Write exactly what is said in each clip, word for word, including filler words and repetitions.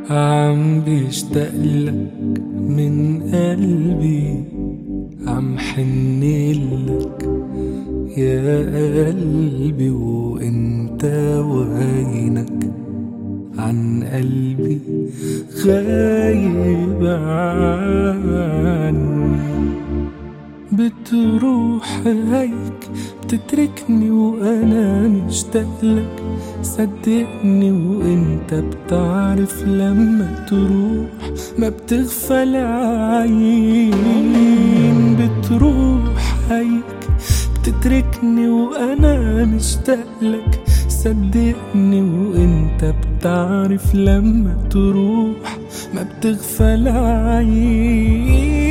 عم بيشتاقلك من قلبي، عم حنلك يا قلبي، وانت وينك عن قلبي غايب عني. بتروح هيك بتتركني وانا مشتاقلك، صدقني وانت بتعرف لما تروح ما بتغفى العين. بتروح هيك بتتركني وانا مشتاقلك، صدقني وانت بتعرف لما تروح ما بتغفى العين.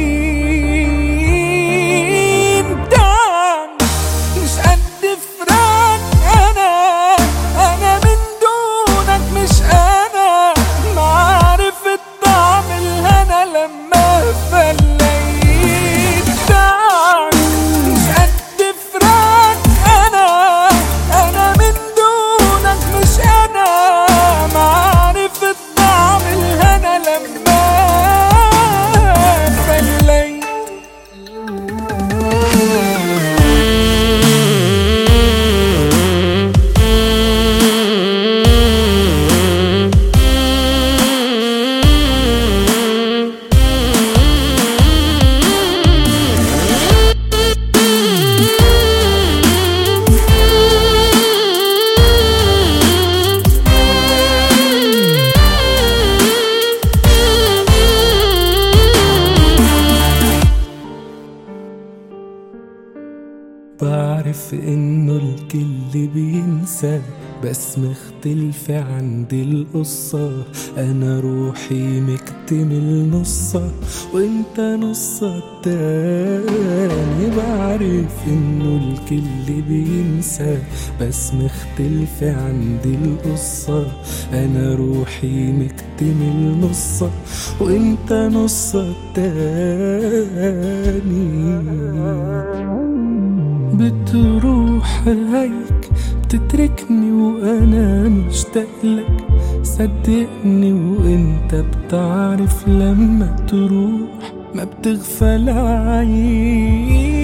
بعرف انه الكل بينسى، بس مختلفة عندي القصة. انا روحي مكتمل نصها وانت نصها التاني. بعرف انه الكل بينسى، بس مختلفة عندي القصة. انا روحي مكتمل نصها وانت نصها التاني. بتروح هيك بتتركني وانا مشتاقلك، صدقني وانت بتعرف لما تروح ما بتغفى العين.